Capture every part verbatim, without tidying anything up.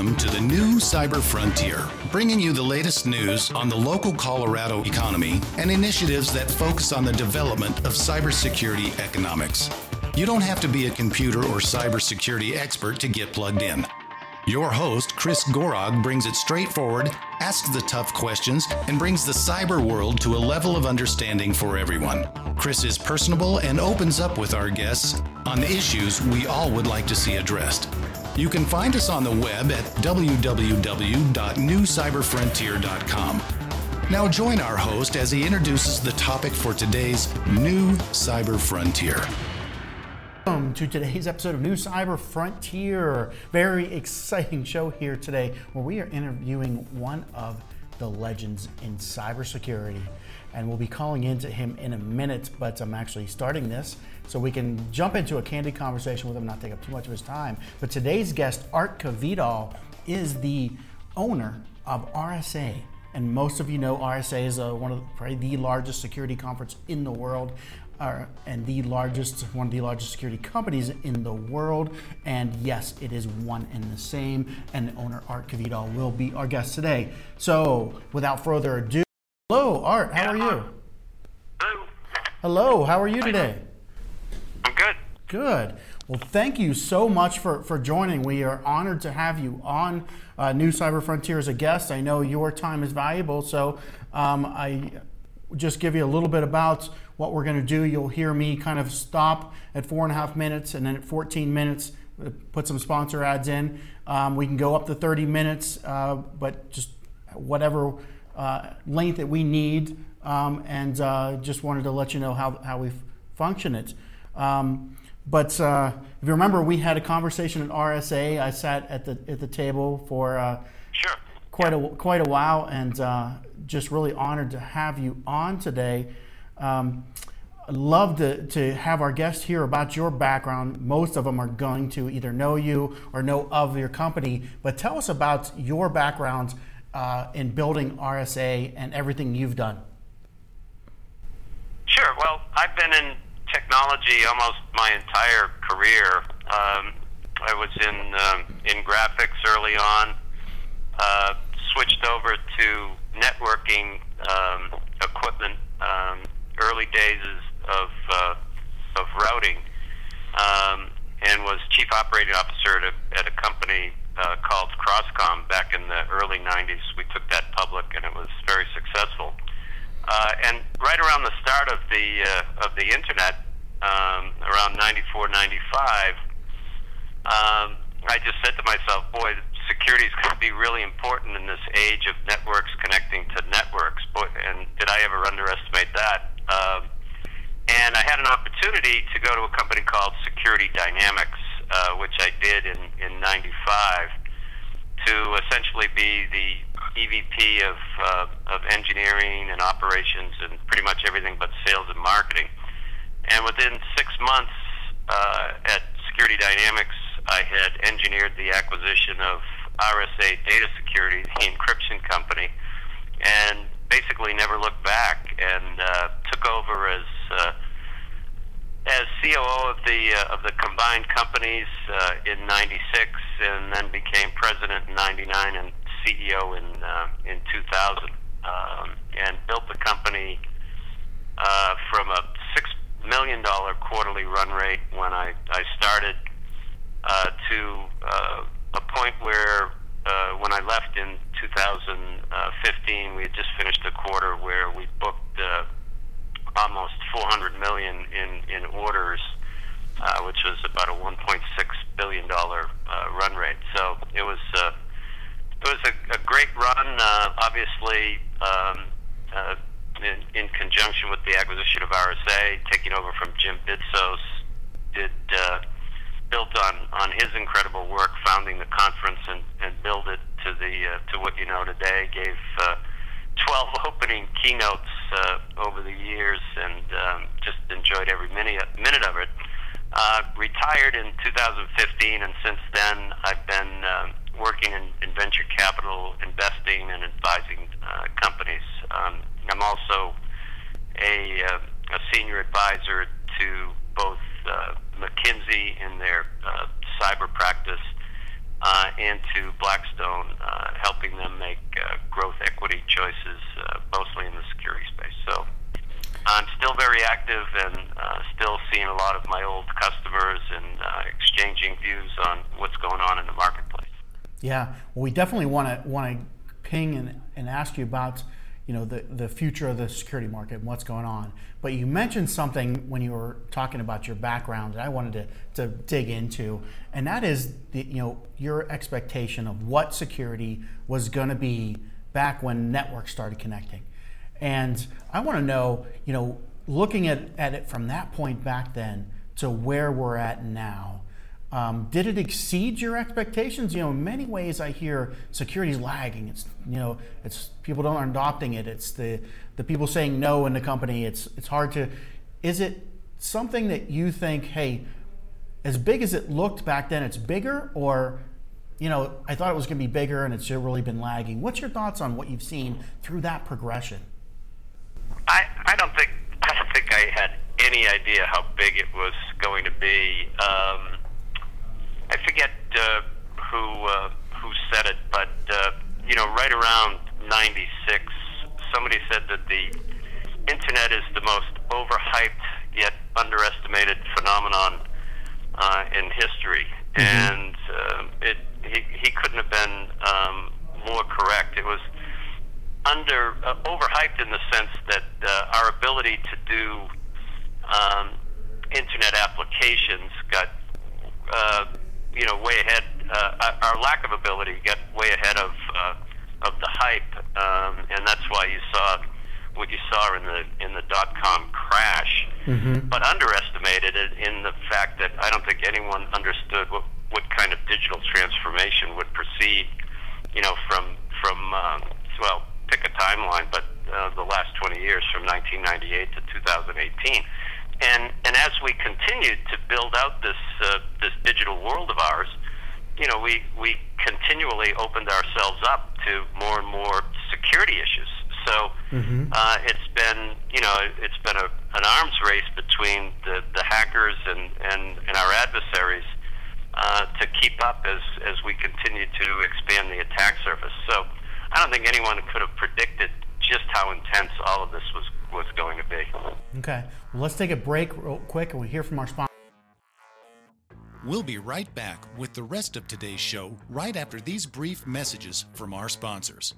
Welcome to the new Cyber Frontier, bringing you the latest news on the local Colorado economy and initiatives that focus on the development of cybersecurity economics. You don't have to be a computer or cybersecurity expert to get plugged in. Your host, Chris Gorog, brings it straightforward, asks the tough questions, and brings the cyber world to a level of understanding for everyone. Chris is personable and opens up with our guests on issues we all would like to see addressed. You can find us on the web at w w w dot new cyber frontier dot com. Now join our host as he introduces the topic for today's New Cyber Frontier. Welcome to today's episode of New Cyber Frontier. Very exciting show here today where we are interviewing one of the legends in cybersecurity. And we'll be calling into him in a minute, but I'm actually starting this so we can jump into a candid conversation with him, not take up too much of his time. But today's guest, Art Kvidal, is the owner of R S A. And most of you know R S A is a, one of the, probably the largest security conference in the world. Uh, and the largest, one of the largest security companies in the world. And yes, it is one and the same. And the owner, Art Kvidal, will be our guest today. So without further ado, hello, Art, how are you? Hello. Hello, how are you today? I'm good. Good. Well, thank you so much for, for joining. We are honored to have you on uh, New Cyber Frontier as a guest. I know your time is valuable, so um, I just give you a little bit about what we're going to do. You'll hear me kind of stop at four and a half minutes, and then at fourteen minutes, put some sponsor ads in. Um, we can go up to thirty minutes, uh, but just whatever uh, length that we need. Um, and uh, just wanted to let you know how, how we function it. Um, but uh, if you remember, we had a conversation at R S A. I sat at the at the table for uh, Sure. quite a quite a while, and uh, just really honored to have you on today. Um, I'd love to, to have our guests hear about your background. Most of them are going to either know you or know of your company, but tell us about your background uh, in building R S A and everything you've done. Sure. Well, I've been in technology almost my entire career. Um, I was in um, in graphics early on, uh, switched over to networking um, equipment. Um, early days of uh, of routing, um, and was chief operating officer at a, at a company uh, called Crosscom back in the early nineties. We took that public, and it was very successful. Uh, and right around the start of the uh, of the internet, um, around ninety-four, ninety-five, um, I just said to myself, "Boy, security is going to be really important in this age of networks connecting to networks." Boy, and did I ever underestimate that? Um, and I had an opportunity to go to a company called Security Dynamics, uh, which I did in, in ninety-five, to essentially be the E V P of, uh, of engineering and operations and pretty much everything but sales and marketing. And within six months uh, at Security Dynamics, I had engineered the acquisition of R S A Data Security, the encryption company, and basically never looked back, and uh, took over as uh, as C O O of the uh, of the combined companies uh, in ninety-six, and then became president in ninety-nine and C E O in uh, in two thousand, um, and built the company uh, from a six million dollar quarterly run rate when I I started uh, to uh, a point where uh, when I left in two thousand fifteen, we had just finished a quarter where we booked uh, almost four hundred million in, in orders, uh, which was about a one point six billion dollars uh, run rate. So it was uh, it was a, a great run, uh, obviously um, uh, in, in conjunction with the acquisition of R S A, taking over from Jim Bitsos, did uh, built on, on his incredible work founding the conference and, and build it to the uh, to what you know today. Gave uh, twelve opening keynotes uh, over the years, and um, just enjoyed every minute minute of it. Uh, retired in two thousand fifteen, and since then I've been um, working in, in venture capital investing and advising uh, companies. Um, I'm also a, uh, a senior advisor to both uh, McKinsey in their uh, cyber practice uh, into Blackstone, uh, helping them make uh, growth equity choices, uh, mostly in the security space. So I'm still very active and uh, still seeing a lot of my old customers and uh, exchanging views on what's going on in the marketplace. Yeah, well, we definitely want to want to ping and, and ask you about, you know, the, the future of the security market and what's going on. But you mentioned something when you were talking about your background that I wanted to, to dig into, and that is the, you know, your expectation of what security was going to be back when networks started connecting. And I want to know, you know, looking at, at it from that point back then to where we're at now, um, did it exceed your expectations? You know, in many ways I hear security's lagging. It's, you know, it's people don't aren't adopting it. It's the, the people saying no in the company. It's it's hard to, is it something that you think, hey, as big as it looked back then, it's bigger, or, you know, I thought it was going to be bigger and it's really been lagging? What's your thoughts on what you've seen through that progression? I, I don't think I don't think I had any idea how big it was going to be. Um, I forget uh, who uh, who said it, but uh, you know, right around ninety-six, somebody said that the internet is the most overhyped yet underestimated phenomenon uh, in history, mm-hmm. and uh, it he, he couldn't have been um, more correct. It was under uh, overhyped in the sense that uh, our ability to do um, internet applications got uh, you know way ahead. Uh, our lack of ability got way ahead of uh, of the hype, um, and that's why you saw what you saw in the in the dot-com crash. Mm-hmm. But underestimated it in the fact that I don't think anyone understood what what kind of digital transformation would proceed, you know, from from um, well. pick a timeline, but uh, the last twenty years, from nineteen ninety-eight to two thousand eighteen, and and as we continued to build out this uh, this digital world of ours, you know, we we continually opened ourselves up to more and more security issues. So mm-hmm. uh, it's been you know it's been a, an arms race between the, the hackers and, and, and our adversaries uh, to keep up as as we continue to expand the attack surface. So I don't think anyone could have predicted just how intense all of this was, was going to be. Okay. Well, let's take a break real quick and we'll hear from our sponsor. We'll be right back with the rest of today's show right after these brief messages from our sponsors.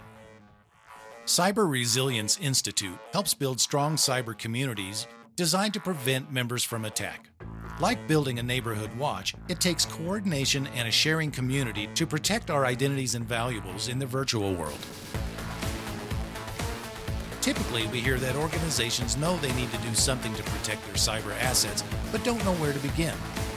Cyber Resilience Institute helps build strong cyber communities designed to prevent members from attack. Like building a neighborhood watch, it takes coordination and a sharing community to protect our identities and valuables in the virtual world. Typically, we hear that organizations know they need to do something to protect their cyber assets, but don't know where to begin.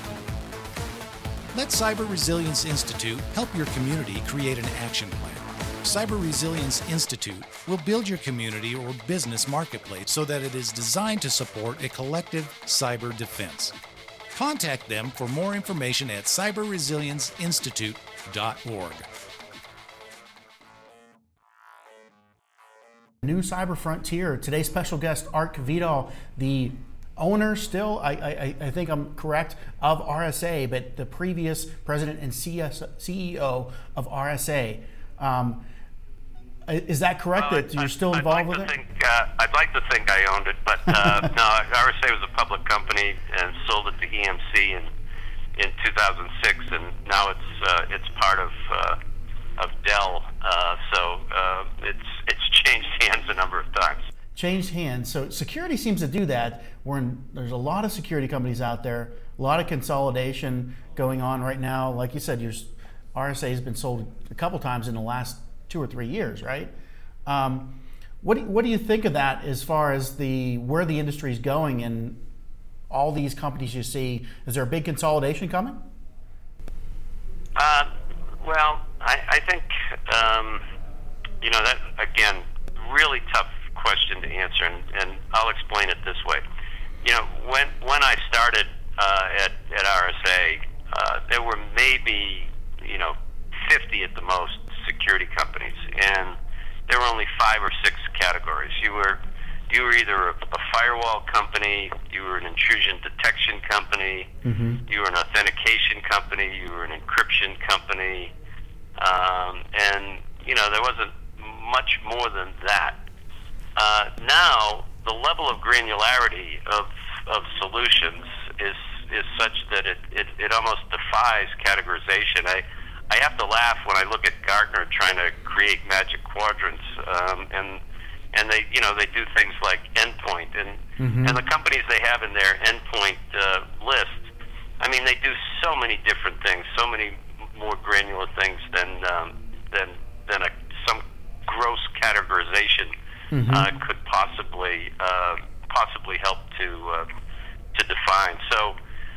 Let Cyber Resilience Institute help your community create an action plan. Cyber Resilience Institute will build your community or business marketplace so that it is designed to support a collective cyber defense. Contact them for more information at cyber resilience institute dot org. New Cyber Frontier. Today's special guest, Art Kvital, the owner still, I, I, I think I'm correct, of R S A, but the previous president and C E O of R S A. Um, is that correct, well, that you're I'd, still I'd involved like with it? Think, uh, I'd like to think I owned it, but uh, no, R S A was a public company and sold it to E M C in, in two thousand six, and now it's uh, it's part of uh, of Dell. Uh, so uh, it's it's changed hands a number of times. Changed hands. So security seems to do that. We're in, there's a lot of security companies out there, a lot of consolidation going on right now. Like you said, your R S A has been sold a couple times in the last two or three years, right? Um, what do, what do you think of that as far as the where the industry is going and all these companies you see? Is there a big consolidation coming? Uh, well, I, I think um, you know that again, really tough question to answer, and, and I'll explain it this way. You know, when when I started uh, at at R S A, uh, there were maybe you know fifty at the most security companies, and there were only five or six categories. You were you were either a, a firewall company, you were an intrusion detection company, mm-hmm. you were an authentication company, you were an encryption company, um, and you know there wasn't much more than that. Uh, now the level of granularity of of solutions is is such that it, it, it almost defies categorization. I I have to laugh when I look at Gartner trying to create magic quadrants, um, and and they you know they do things like endpoint, and mm-hmm. and the companies they have in their endpoint uh, list. I mean, they do so many different things, so many more granular things than um, than than a, some gross categorization mm-hmm. uh, could possibly uh, possibly help to uh, to define. So.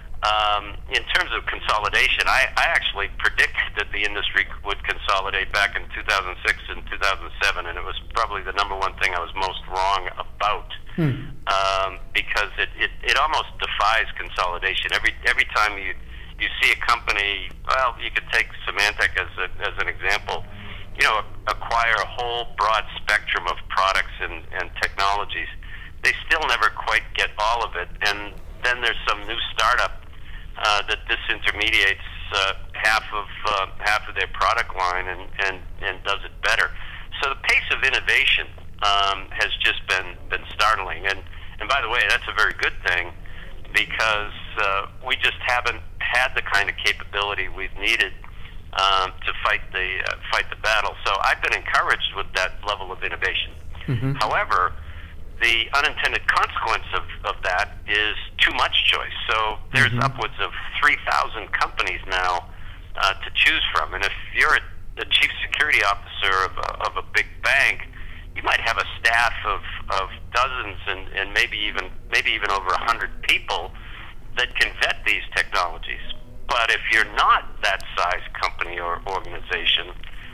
Um, in terms of consolidation, I, I actually predicted that the industry would consolidate back in two thousand six and two thousand seven, and it was probably the number one thing I was most wrong about hmm. um, because it, it, it almost defies consolidation. Every every time you, you see a company, well, you could take Symantec as a, as an example, you know, acquire a whole broad spectrum of products and, and technologies. They still never quite get all of it, and then there's some new startup Uh, that disintermediates uh, half of uh, half of their product line and, and, and does it better. So the pace of innovation um, has just been, been startling. And, and by the way, that's a very good thing because uh, we just haven't had the kind of capability we've needed um, to fight the uh, fight the battle. So I've been encouraged with that level of innovation. Mm-hmm. However, the unintended consequence of, of that is too much choice. So there's mm-hmm. upwards of three thousand companies now uh, to choose from. And if you're a, the chief security officer of a, of a big bank, you might have a staff of, of dozens and, and maybe even maybe even over one hundred people that can vet these technologies. But if you're not that size company or organization,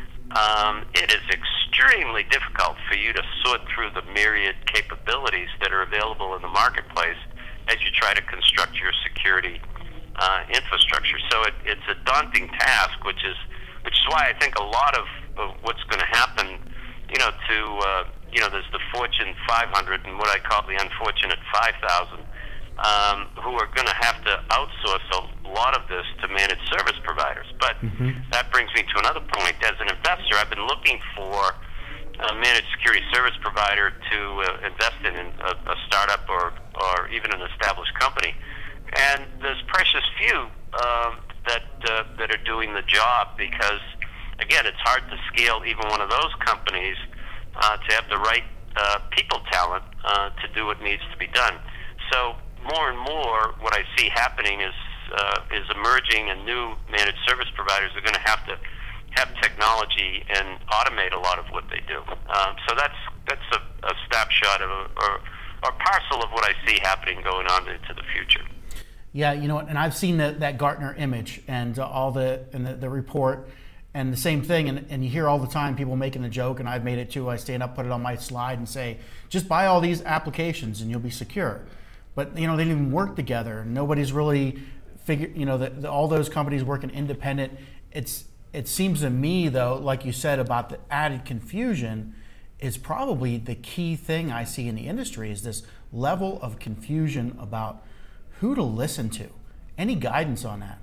Um, it is extremely difficult for you to sort through the myriad capabilities that are available in the marketplace as you try to construct your security uh, infrastructure. So it, it's a daunting task, which is which is why I think a lot of, of what's going to happen, you know, to uh, you know, there's the Fortune five hundred and what I call the unfortunate five thousand, um, who are going to have to outsource a lot of this to managed service providers. But mm-hmm. that brings me to another point. As an investor, I've been looking for a managed security service provider to uh, invest in a, a startup or, or even an established company. And there's precious few um, that uh, that are doing the job because, again, it's hard to scale even one of those companies uh, to have the right uh, people talent uh, to do what needs to be done. So more and more what I see happening is Uh, is emerging, and new managed service providers are going to have to have technology and automate a lot of what they do. Um, so that's that's a, a snapshot of or, or parcel of what I see happening going on into the future. Yeah, you know, and I've seen that, that Gartner image and uh, all the and the, the report and the same thing, and, and you hear all the time people making the joke, and I've made it too. I stand up, put it on my slide, and say, just buy all these applications and you'll be secure. But you know, they didn't even work together. Nobody's really figure, you know, the, the, all those companies working independent. It's it seems to me though, like you said about the added confusion, is probably the key thing I see in the industry is this level of confusion about who to listen to. Any guidance on that?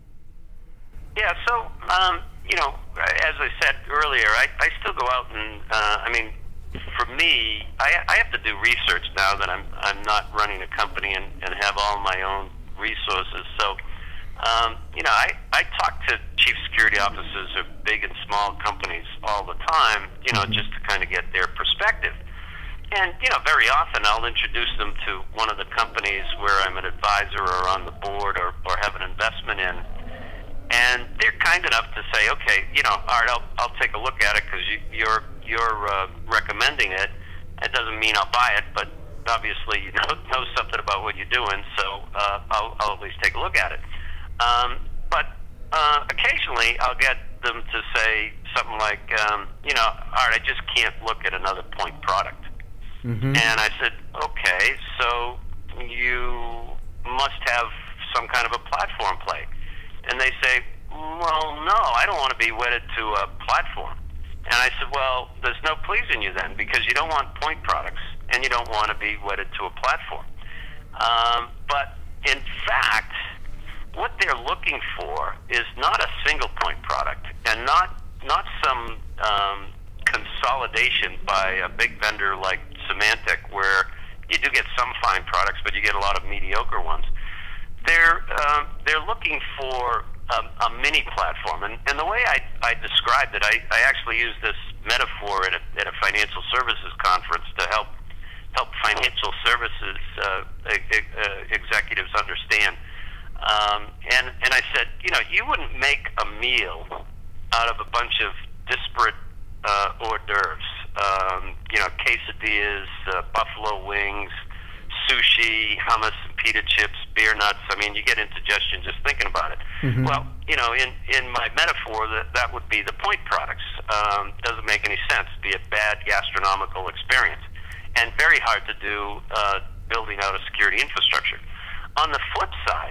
Yeah. So um, you know, as I said earlier, I, I still go out and uh, I mean, for me, I, I have to do research now that I'm I'm not running a company and, and have all my own resources. So, um, you know, I, I talk to chief security officers of big and small companies all the time, you know, just to kind of get their perspective. And, you know, very often I'll introduce them to one of the companies where I'm an advisor or on the board or, or have an investment in. And they're kind enough to say, okay, you know, all right, I'll, I'll take a look at it because you, you're, you're uh, recommending it. That doesn't mean I'll buy it, but obviously you know, know something about what you're doing, so uh, I'll, I'll at least take a look at it. Um, but uh, occasionally I'll get them to say something like, um, you know, all right, I just can't look at another point product. Mm-hmm. And I said, okay, so you must have some kind of a platform play. And they say, well, no, I don't want to be wedded to a platform. And I said, well, there's no pleasing you then because you don't want point products. and you don't want to be wedded to a platform. Um, but in fact, what they're looking for is not a single point product, and not not some um, consolidation by a big vendor like Symantec, where you do get some fine products, but you get a lot of mediocre ones. They're um, they're looking for a, a mini platform, and, and the way I, I described it, I, I actually used this metaphor at a, at a financial services conference to help help financial services uh, e- uh, executives understand. Um, and and I said, you know, you wouldn't make a meal out of a bunch of disparate uh, hors d'oeuvres. Um, you know, quesadillas, uh, buffalo wings, sushi, hummus, and pita chips, beer nuts. I mean, you get indigestion just thinking about it. Mm-hmm. Well, you know, in, in my metaphor, that that would be the point products. Um, doesn't make any sense. Be a bad gastronomical experience, and very hard to do uh, building out a security infrastructure. On the flip side,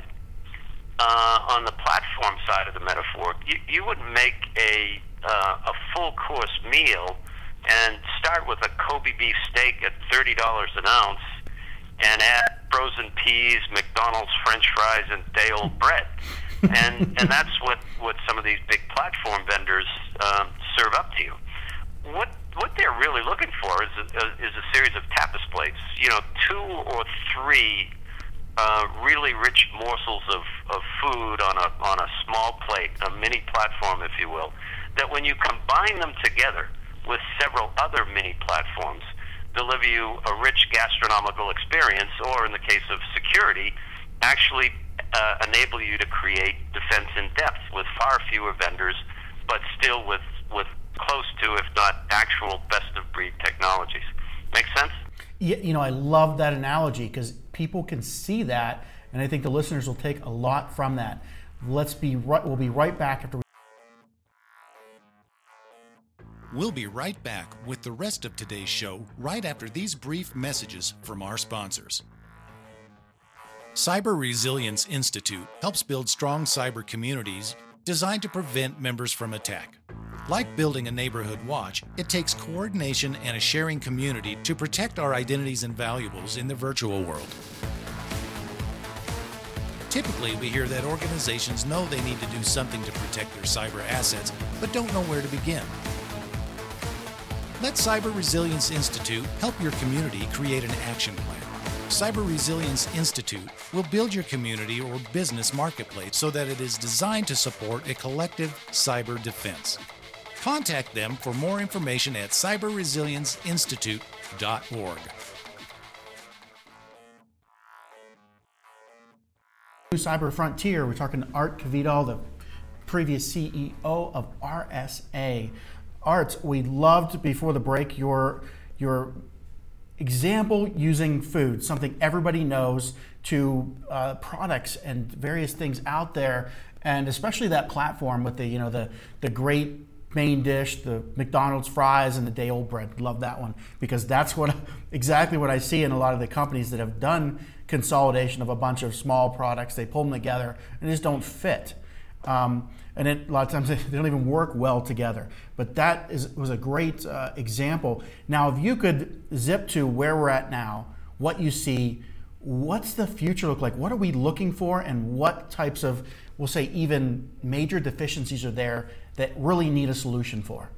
uh, on the platform side of the metaphor, you, you would make a uh, a full course meal and start with a Kobe beef steak at thirty dollars an ounce, and add frozen peas, McDonald's French fries, and day-old bread. And and that's what, what some of these big platform vendors um, serve up to you. What what they're really looking for is a, is a series of tapas plates, you know, two or three uh, really rich morsels of, of food on a on a small plate, a mini platform, if you will, that when you combine them together with several other mini platforms, deliver you a rich gastronomical experience, or in the case of security, actually uh, enable you to create defense in depth with far fewer vendors, but still with, with close to, if not actual, best-of-breed technologies. Make sense? Yeah, you know, I love that analogy because people can see that, and I think the listeners will take a lot from that. Let's be right, we'll be right back after we We'll be right back with the rest of today's show right after these brief messages from our sponsors. Cyber Resilience Institute helps build strong cyber communities designed to prevent members from attack. Like building a neighborhood watch, it takes coordination and a sharing community to protect our identities and valuables in the virtual world. Typically, we hear that organizations know they need to do something to protect their cyber assets, but don't know where to begin. Let Cyber Resilience Institute help your community create an action plan. Cyber Resilience Institute will build your community or business marketplace so that it is designed to support a collective cyber defense. Contact them for more information at cyber resilience institute dot org. Cyber Frontier, we're talking to Art Kvidal, the previous C E O of R S A. Art, we loved before the break your your example using food, something everybody knows, to uh, products and various things out there, and especially that platform with the you know the the great main dish, the McDonald's fries and the day-old bread. Love that one because that's what exactly what I see in a lot of the companies that have done consolidation of a bunch of small products. They pull them together and just don't fit. Um, and it, a lot of times they don't even work well together. But that is, was a great uh, example. Now, if you could zip to where we're at now, what you see, what's the future look like? What are we looking for, and what types of, we'll say, even major deficiencies are there that really need a solution for?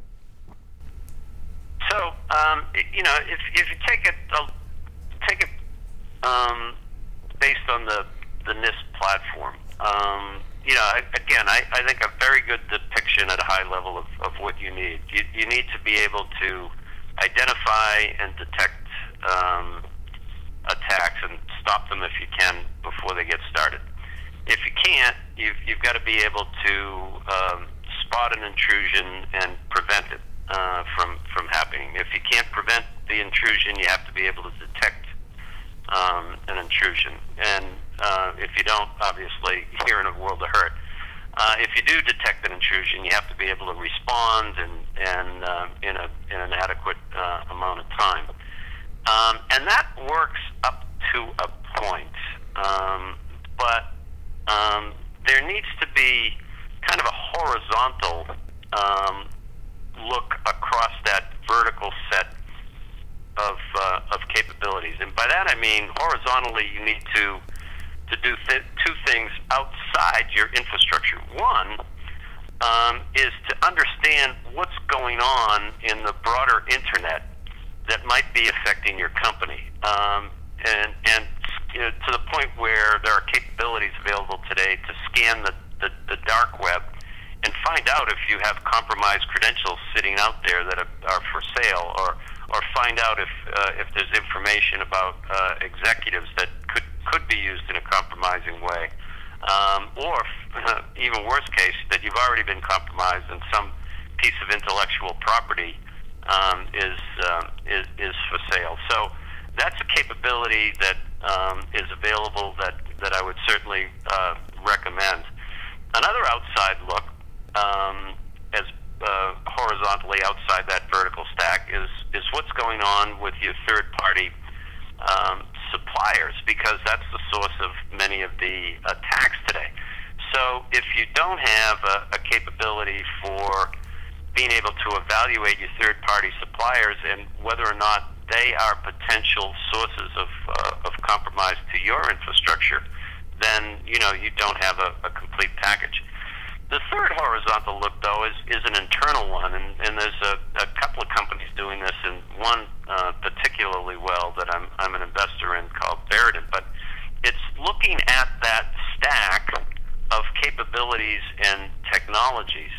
So, um, you know, if, if you take it, uh, take it um, based on the, the NIST platform, um, you know, again, I, I think a very good depiction at a high level of, of what you need. You, you need to be able to identify and detect um, attacks and stop them if you can before they get started. If you can't, you've, you've got to be able to um, spot an intrusion and prevent it uh, from, from happening. If you can't prevent the intrusion, you have to be able to detect um, an intrusion. And Uh, if you don't, obviously, you're in a world of hurt. Uh, if you do detect an intrusion, you have to be able to respond and, and uh, in, a, in an adequate uh, amount of time. Um, and that works up to a point. Um, but um, there needs to be kind of a horizontal um, look across that vertical set of, uh, of capabilities And by that I mean horizontally you need to to do th- two things outside your infrastructure. One um, is to understand what's going on in the broader internet that might be affecting your company. Um, and and you know, to the point where there are capabilities available today to scan the, the, the dark web and find out if you have compromised credentials sitting out there that are, are for sale, or or find out if uh, if there's information about uh, executives that could could be used in a compromising way, um, or uh, even worse case, that you've already been compromised and some piece of intellectual property um, is, uh, is is for sale. So that's a capability that um, is available that, that I would certainly uh, recommend. Another outside look, um, as uh, horizontally outside that vertical stack, is is what's going on with your third-party um, suppliers, because that's the source of many of the attacks today. So if you don't have a, a capability for being able to evaluate your third-party suppliers and whether or not they are potential sources of uh, of compromise to your infrastructure, then you know you don't have a, a complete package. The third horizontal look, though, is, is an internal one, and, and there's a, a couple of companies doing this, and one uh, particularly well that I'm I'm an investor in called Verident. But it's looking at that stack of capabilities and technologies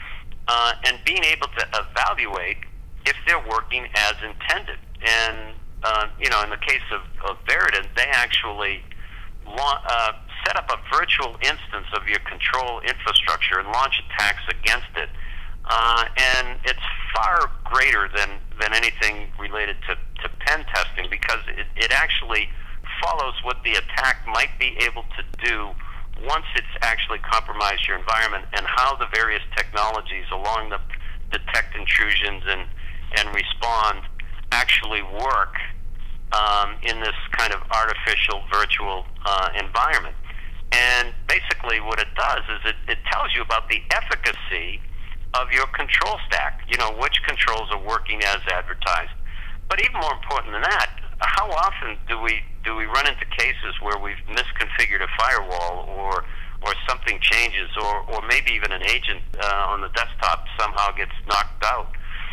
uh, and being able to evaluate if they're working as intended. And uh, you know, in the case of, of Verident, they actually la- uh, set up a virtual instance of your control infrastructure and launch attacks against it. Uh, and it's far greater than, than anything related to, to pen testing, because it, it actually follows what the attack might be able to do once it's actually compromised your environment, and how the various technologies along the detect intrusions and, and respond actually work um, in this kind of artificial virtual uh, environment. And basically what it does is it, it tells you about the efficacy of your control stack, you know, which controls are working as advertised. But even more important than that, how often do we do we run into cases where we've misconfigured a firewall, or or something changes, or, or maybe even an agent uh, on the desktop somehow gets knocked out?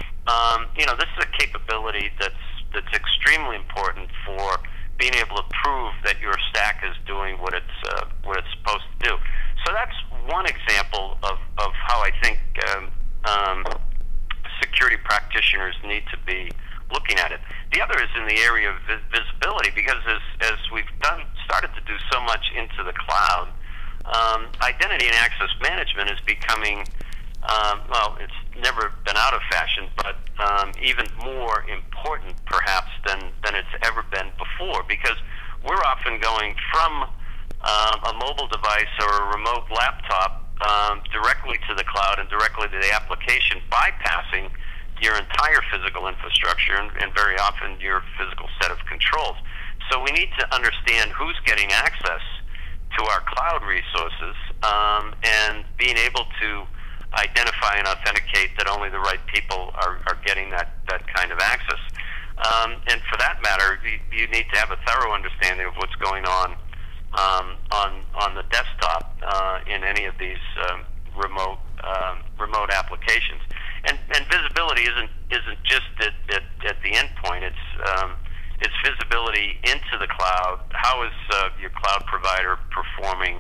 Um, you know, this is a capability that's that's extremely important for being able to prove that your stack is doing what it's uh, what it's supposed to do. So that's one example of, of how I think um, um, security practitioners need to be looking at it. The other is in the area of vis- visibility, because as as we've done started to do so much into the cloud, um, identity and access management is becoming Um, well, it's never been out of fashion, but um, even more important perhaps than, than it's ever been before, because we're often going from um, a mobile device or a remote laptop um, directly to the cloud and directly to the application, bypassing your entire physical infrastructure and, and very often your physical set of controls. So we need to understand who's getting access to our cloud resources um, and being able to identify and authenticate that only the right people are, are getting that, that kind of access. Um, and for that matter, you, you need to have a thorough understanding of what's going on um, on on the desktop uh, in any of these um, remote um, remote applications. And, and visibility isn't isn't just at, at, at the endpoint. It's um, it's visibility into the cloud. How is uh, your cloud provider performing?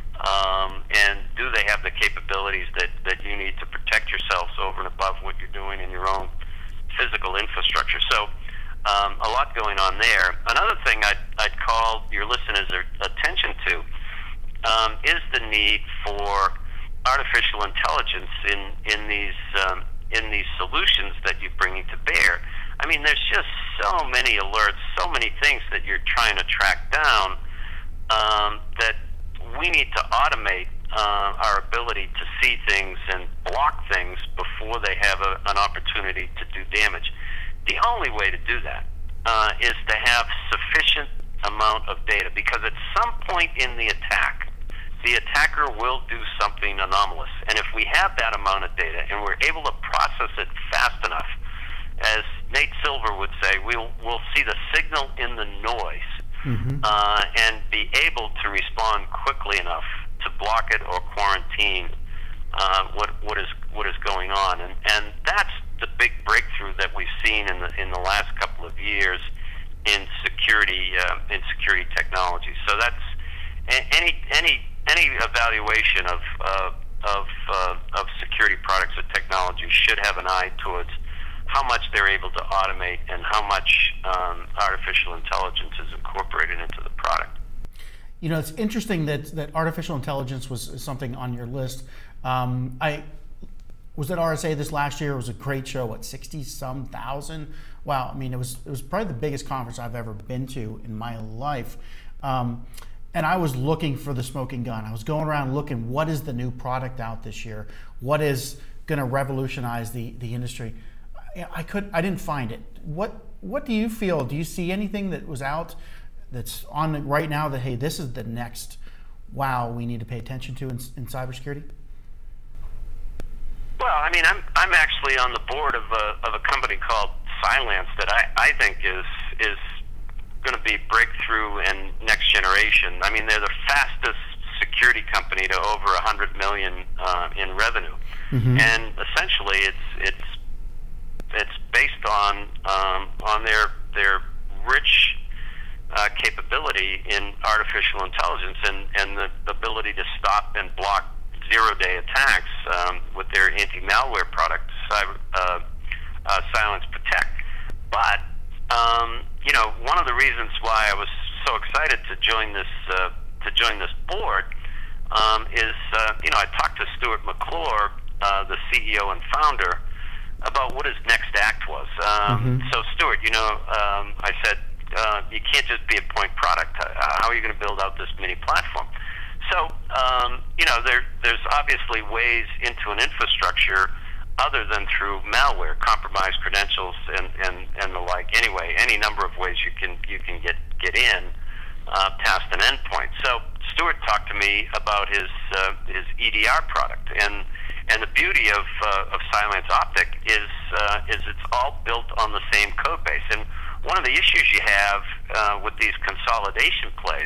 Um, and do they have the capabilities that, that you need to protect yourselves over and above what you're doing in your own physical infrastructure? So um, a lot going on there. Another thing I'd, I'd call your listeners' attention to um, is the need for artificial intelligence in, in these um, in these solutions that you're bringing to bear. I mean, there's just so many alerts, so many things that you're trying to track down um, that we need to automate uh, our ability to see things and block things before they have a, an opportunity to do damage. The only way to do that uh, is to have sufficient amount of data, because at some point in the attack, the attacker will do something anomalous. And if we have that amount of data and we're able to process it fast enough, as Nate Silver would say, we'll we'll see the signal in the noise, mm-hmm. uh, and be able to respond quickly enough to block it or quarantine uh, what what is what is going on, and and that's the big breakthrough that we've seen in the in the last couple of years in security uh, in security technology. So that's any any any evaluation of uh, of uh, of security products or technology should have an eye towards how much they're able to automate and how much um, artificial intelligence is incorporated into the product. You know, it's interesting that that artificial intelligence was something on your list. Um, I was at R S A this last year. It was a great show. What, sixty some thousand? Wow. I mean, it was it was probably the biggest conference I've ever been to in my life. Um, and I was looking for the smoking gun. I was going around looking, what is the new product out this year? What is going to revolutionize the the industry? I, I could I didn't find it. What what do you feel? Do you see anything that was out that's on right now that, hey, this is the next wow we need to pay attention to in, in cybersecurity? Well, I mean, I'm I'm actually on the board of a of a company called Cylance that I, I think is is going to be breakthrough and next generation. I mean, they're the fastest security company to over a hundred million uh, in revenue, mm-hmm. and essentially it's it's it's based on um, on their their rich uh, capability in artificial intelligence and and the ability to stop and block zero-day attacks um, with their anti-malware product, Cyber, uh, uh, Cylance Protect. But um, you know, one of the reasons why I was so excited to join this uh, to join this board um, is uh, you know I talked to Stuart McClure, uh, the C E O and founder, about what his next act was. Um, mm-hmm. So Stuart, you know, um, I said uh, you can't just be a point product. How are you going to build out this mini platform? So, um, you know, there, there's obviously ways into an infrastructure other than through malware, compromised credentials, and, and, and the like. Anyway, any number of ways you can you can get get in uh, past an endpoint. So, Stuart talked to me about his uh, his E D R product, and and the beauty of uh, of Cylance Optic is uh, is it's all built on the same code base. And one of the issues you have uh, with these consolidation plays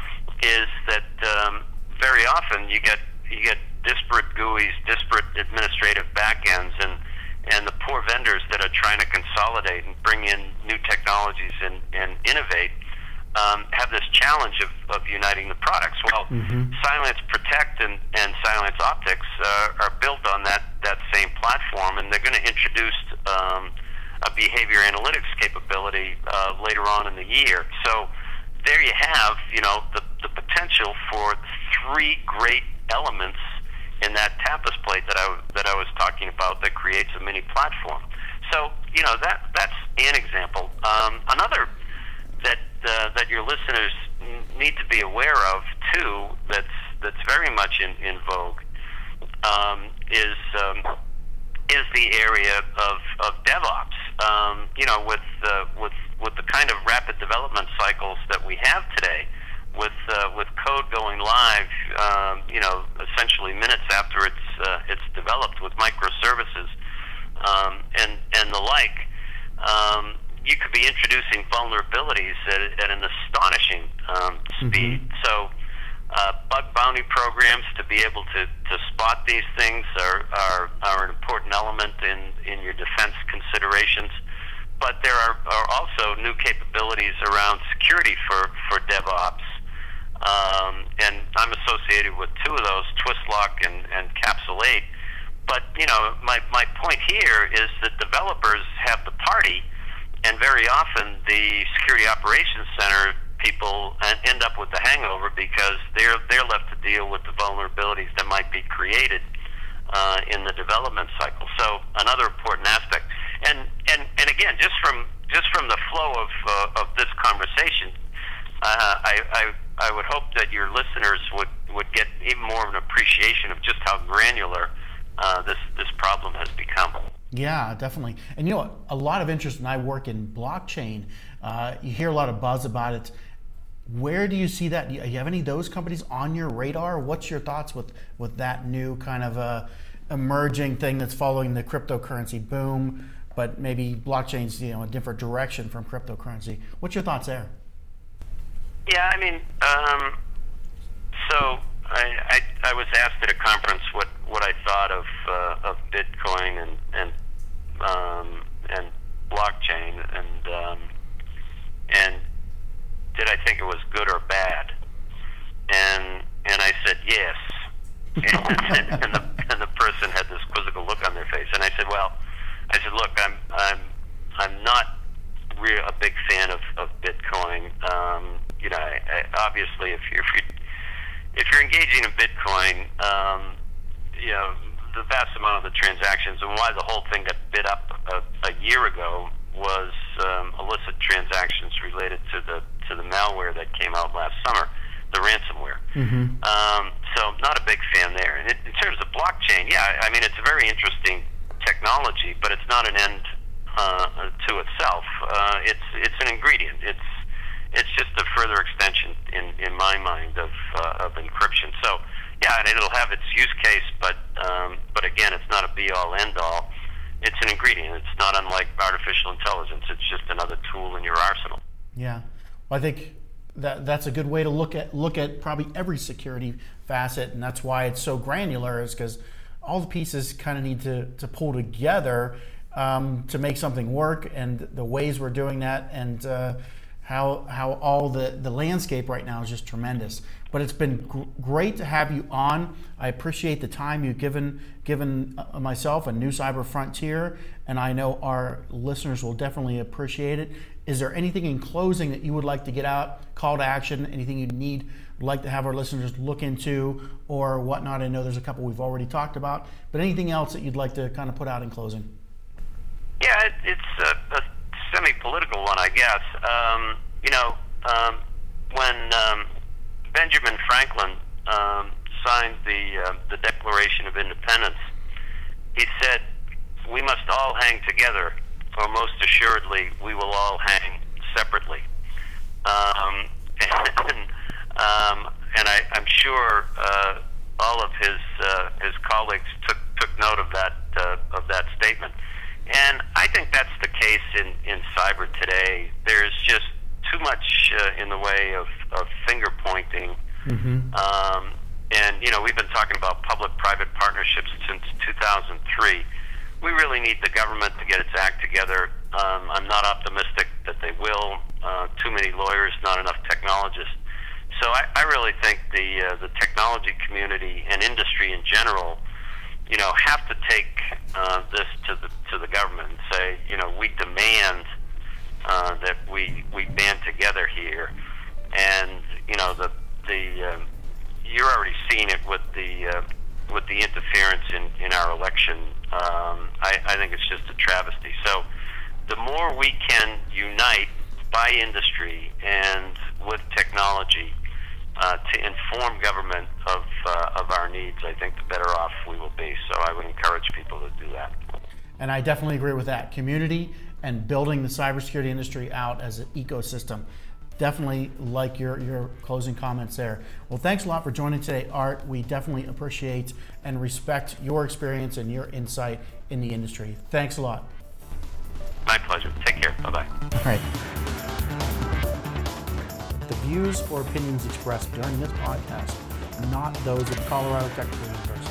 is that um, very often you get you get disparate G U Is, disparate administrative backends, and and the poor vendors that are trying to consolidate and bring in new technologies and, and innovate um, have this challenge of, of uniting the products. Well, mm-hmm. Cylance Protect and, and Cylance Optics uh, are built on that, that same platform, and they're going to introduce um, a behavior analytics capability uh, later on in the year. So there you have, you know, the, the potential for three great elements in that tapas plate that I that I was talking about that creates a mini platform. So, you know, that that's an example. Um, another that uh, that your listeners need to be aware of too, that's that's very much in in vogue, um, is um, is the area of, of DevOps. Um, you know, with uh, with with the kind of rapid development cycles that we have today, with uh, with code going live, um, you know, essentially minutes after it's uh, it's developed with microservices um, and and the like, um, you could be introducing vulnerabilities at, at an astonishing um, speed. Mm-hmm. So, uh, bug bounty programs to be able to, to spot these things are, are are an important element in, in your defense considerations. But there are, are also new capabilities around security for, for DevOps. Um, and I'm associated with two of those, Twistlock and, and Capsule eight. But, you know, my, my point here is that developers have the party, and very often the Security Operations Center people end up with the hangover because they're, they're left to deal with the vulnerabilities that might be created uh, in the development cycle. So another important aspect. And, and and again, just from just from the flow of uh, of this conversation, uh, I, I I would hope that your listeners would, would get even more of an appreciation of just how granular uh, this this problem has become. Yeah, definitely. And you know what? A lot of interest, and I work in blockchain. Uh, you hear a lot of buzz about it. Where do you see that? Do you have any of those companies on your radar? What's your thoughts with with that new kind of uh, emerging thing that's following the cryptocurrency boom? but maybe blockchain's, you know, a different direction from cryptocurrency. What's your thoughts there? Yeah, I mean, um, so I, I I was asked at a conference what, what I thought of uh, of Bitcoin and and um, and blockchain, and um, and did I think it was good or bad? And and I said yes. and, and, the, and the person had this quizzical look on their face, and I said, well, I said, look, I'm I'm I'm not real a big fan of, of Bitcoin. Um, you know, I, I, obviously, if you're if you if you're engaging in Bitcoin, um, you know, the vast amount of the transactions and why the whole thing got bid up a, a year ago was um, illicit transactions related to the to the malware that came out last summer, the ransomware. Mm-hmm. Um, so not a big fan there. And in, in terms of blockchain, yeah, I mean, it's a very interesting technology, but it's not an end uh, to itself. Uh, it's it's an ingredient. It's it's just a further extension, in, in my mind, of uh, of encryption. So yeah, and it'll have its use case, but um, but again, it's not a be all end all. It's an ingredient. It's not unlike artificial intelligence. It's just another tool in your arsenal. Yeah, well, I think that that's a good way to look at look at probably every security facet, and that's why it's so granular, is because all the pieces kind of need to, to pull together um, to make something work, and the ways we're doing that, and uh, how how all the, the landscape right now is just tremendous. But it's been gr- great to have you on. I appreciate the time you've given given uh, myself and New Cyber Frontier, and I know our listeners will definitely appreciate it. Is there anything in closing that you would like to get out, call to action, anything you need, would like to have our listeners look into or whatnot? I know there's a couple we've already talked about, but anything else that you'd like to kind of put out in closing? Yeah, it, it's a, a semi-political one, I guess. Um, you know, um, when um, Benjamin Franklin um, signed the uh, the Declaration of Independence, he said, "We must all hang together, or most assuredly, we will all hang separately." Um, and um, and I, I'm sure uh, all of his uh, his colleagues took took note of that uh, of that statement. And I think that's the case in, in cyber today. There's just too much uh, in the way of, of finger pointing. Mm-hmm. Um, and, you know, we've been talking about public-private partnerships since two thousand three. We really need the government to get its act together. Um, I'm not optimistic that they will. Uh, too many lawyers, not enough technologists. So I, I really think the uh, the technology community and industry in general, you know, have to take uh, this to the to the government and say, you know, we demand uh, that we we band together here. And you know, the the um, you're already seeing it with the uh, with the interference in, in our election. Um, I, I think it's just a travesty. So the more we can unite by industry and with technology uh, to inform government of uh, of our needs, I think the better off we will be. So I would encourage people to do that. And I definitely agree with that. Community and building the cybersecurity industry out as an ecosystem. Definitely like your, your closing comments there. Well, thanks a lot for joining today, Art. We definitely appreciate and respect your experience and your insight in the industry. Thanks a lot. My pleasure. Take care. Bye-bye. All right. The views or opinions expressed during this podcast are not those of Colorado Technical University.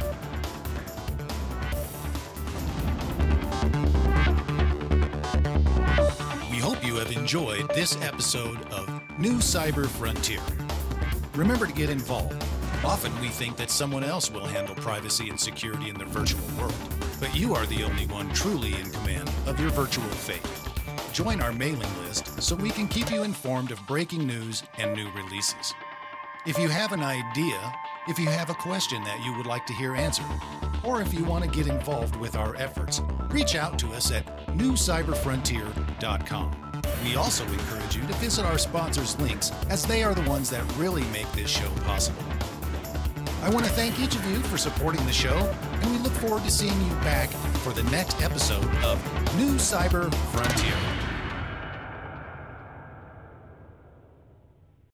We hope you have enjoyed this episode of New Cyber Frontier. Remember to get involved. Often we think that someone else will handle privacy and security in the virtual world, but you are the only one truly in command of your virtual fate. Join our mailing list so we can keep you informed of breaking news and new releases. If you have an idea, if you have a question that you would like to hear answered, or if you want to get involved with our efforts, reach out to us at new cyber frontier dot com. We also encourage you to visit our sponsors' links, as they are the ones that really make this show possible. I want to thank each of you for supporting the show, and we look forward to seeing you back for the next episode of New Cyber Frontier.